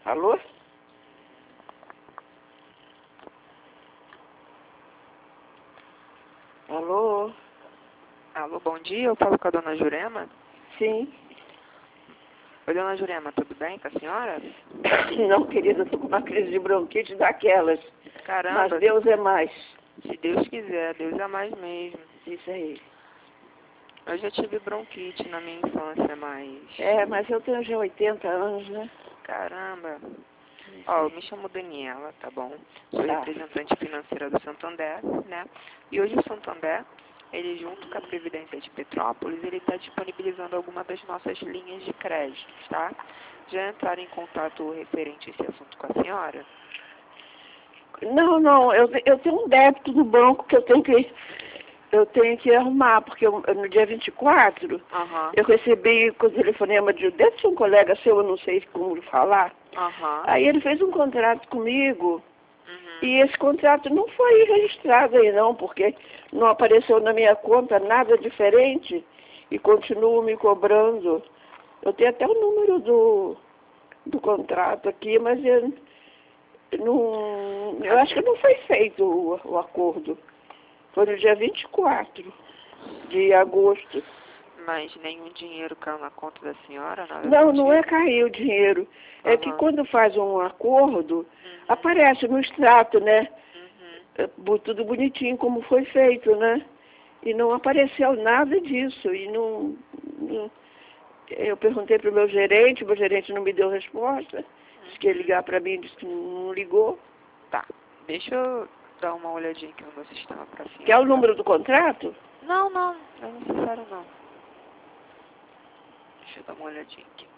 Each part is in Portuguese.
Alô? Alô? Alô, bom dia. Eu falo com a dona Jurema. Sim. Oi, dona Jurema, tudo bem com a senhora? Não, querida, eu tô com uma crise de bronquite daquelas. Caramba, Mas Deus é mais. se Deus quiser, Deus é mais mesmo. Isso aí. Eu já tive bronquite na minha infância, mas... Mas eu tenho já 80 anos, né? Caramba. Ó, eu me chamo Daniela, tá bom? Sou Tá. representante financeira do Santander, né? E hoje o Santander, ele junto com a Previdência de Petrópolis, ele está disponibilizando alguma das nossas linhas de crédito, tá? Já entraram em contato referente a esse assunto com a senhora? Não, eu tenho um débito no banco que eu tenho que arrumar, porque no dia 24, Aham. eu recebi o telefonema deve ser um colega seu, eu não sei como falar. Aham. Aí ele fez um contrato comigo, Uhum. e esse contrato não foi registrado aí não, porque não apareceu na minha conta nada diferente, e continuo me cobrando. Eu tenho até o número do contrato aqui, mas eu acho que não foi feito o acordo. Foi no dia 24 de agosto. Mas nenhum dinheiro caiu na conta da senhora? Nada Não, do não é tipo? cair o dinheiro. É que Aham. quando faz um acordo, Uhum. aparece no extrato, né? Uhum. Tudo bonitinho como foi feito, né? E não apareceu nada disso. E eu perguntei para o meu gerente não me deu resposta. Disse que ia ligar para mim, disse que não ligou. Tá. Deixa eu dar uma olhadinha aqui no meu sistema pra senhora. Quer o número do contrato? Não, não é necessário não. Deixa eu dar uma olhadinha aqui.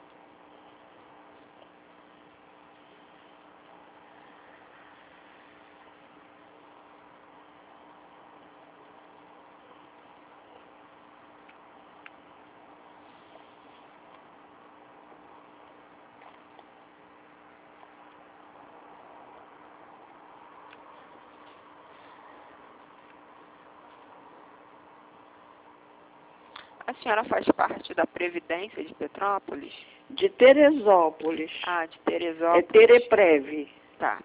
A senhora faz parte da Previdência de Petrópolis? De Teresópolis. Ah, de É Teresópolis. Tereprev. Tá.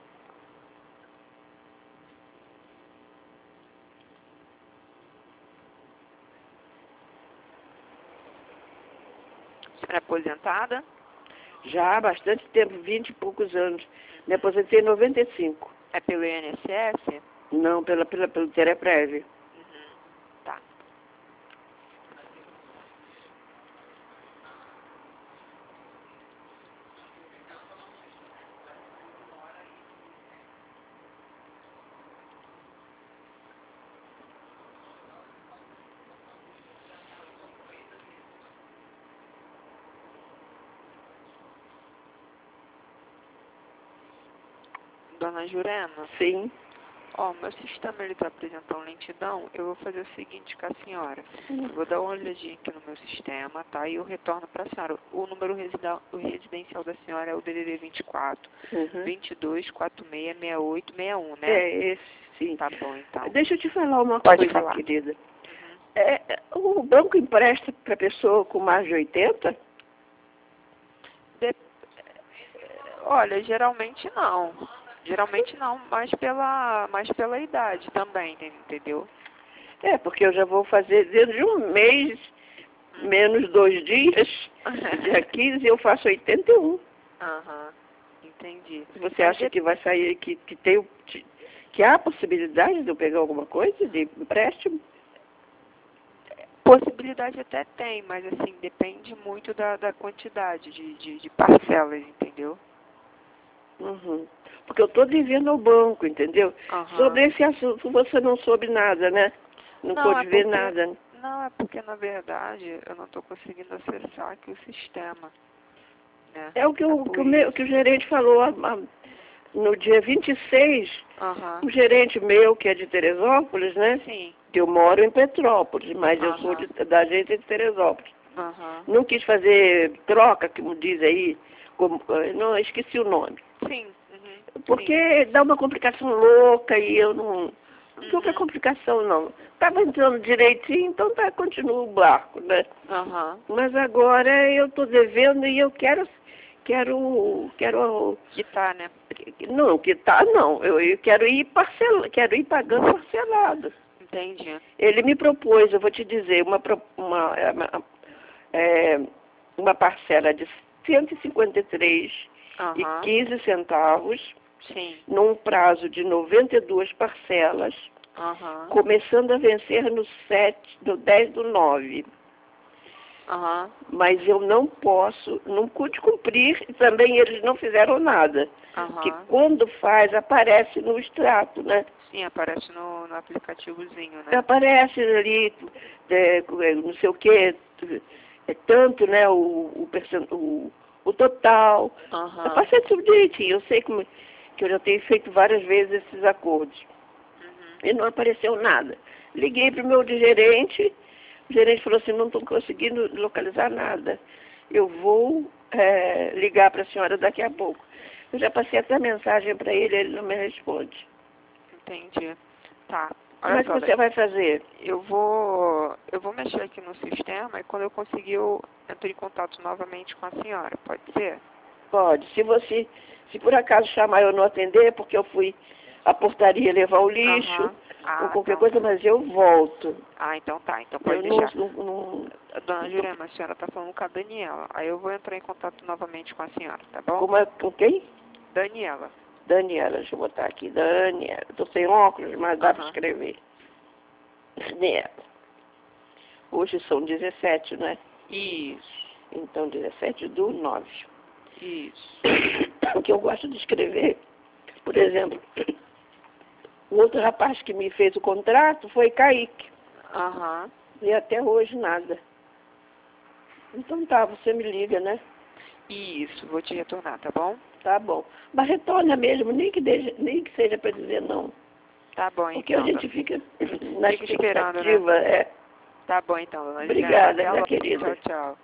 A senhora é aposentada? Já há bastante tempo, 20 e poucos anos. Me aposentei em 95. É pelo INSS? Não, pelo Tereprev. Uhum. Tá. Dona Jurema? Sim. Ó, meu sistema ele está apresentando lentidão. Eu vou fazer o seguinte com a senhora. Eu vou dar uma olhadinha aqui no meu sistema, tá? E eu retorno para a senhora. O número residencial da senhora é o DDD 24 Uhum. 22 46 68 61, né? É esse, sim. Tá bom, então. Deixa eu te falar uma Pode coisa, falar. querida. Uhum. O banco empresta para pessoa com mais de 80? Olha, geralmente não. Geralmente não, mais pela idade também, entendeu? Porque eu já vou fazer dentro de um mês, menos 2 dias, dia 15, eu faço 81. Aham, entendi. Você Mas acha que vai sair, que há possibilidade de eu pegar alguma coisa de empréstimo? possibilidade até tem, mas assim, depende muito da quantidade de parcelas, entendeu? Uhum. Porque eu estou devendo ao banco, entendeu? Aham. Sobre esse assunto você não soube nada, né? Não pôde ver nada, né? Não, é porque na verdade eu não estou conseguindo acessar aqui o sistema, né? É o que por o gerente falou no dia 26, Aham. o gerente meu, que é de Teresópolis, né? Sim. Que eu moro em Petrópolis, mas eu sou Aham. da agência de Teresópolis. Aham. Não quis fazer troca, como diz aí, não, esqueci o nome. Sim. Uhum. Porque dá uma complicação louca e eu não tô com Uhum. complicação não. Estava entrando direitinho, então continua o barco, né? Aham. Mas agora eu estou devendo e eu quero quero, Quitar, né? não, quitar não, eu quero ir pagando parcelado. Entendi. Ele me propôs, eu vou te dizer, uma parcela de 153,15 centavos, Sim. num prazo de 92 parcelas, começando a vencer no 10/9. Mas eu não pude cumprir, e também eles não fizeram nada. Que quando faz, aparece no extrato, né? Sim, aparece no aplicativozinho, né? Aparece ali, não sei o quê, tanto, né, o total. Aparece tudo direitinho. Eu sei que eu já tenho feito várias vezes esses acordos. E não apareceu nada. Liguei para o meu gerente. O gerente falou assim, não estou conseguindo localizar nada. Eu vou ligar para a senhora daqui a pouco. Eu já passei até mensagem para ele, ele não me responde. Entendi. Tá. Como é que você vai fazer? Eu vou mexer aqui no sistema e quando eu conseguir eu entro em contato novamente com a senhora. Pode ser? Pode. Se por acaso chamar eu não atender, porque eu fui à portaria levar o lixo, ou qualquer coisa, mas eu volto. Então tá. Então pode deixar. Não... Dona Jurema, a senhora tá falando com a Daniela. Aí eu vou entrar em contato novamente com a senhora, tá bom? Com quem? Daniela. Daniela, deixa eu botar aqui. Daniela. Estou sem óculos, mas dá para escrever. Daniela. Hoje são 17, não é? Isso. Então, 17/9. Isso. O que eu gosto de escrever, por exemplo, o outro rapaz que me fez o contrato foi Kaique. E até hoje nada. Então tá, você me liga, né? Isso, vou te retornar, tá bom? Tá bom. Mas retorna mesmo, nem que seja para dizer não. Tá bom, então. Porque a gente fica na expectativa, esperando, né? Tá bom, então, dona Juliana. Obrigada, minha querida. Tchau, tchau.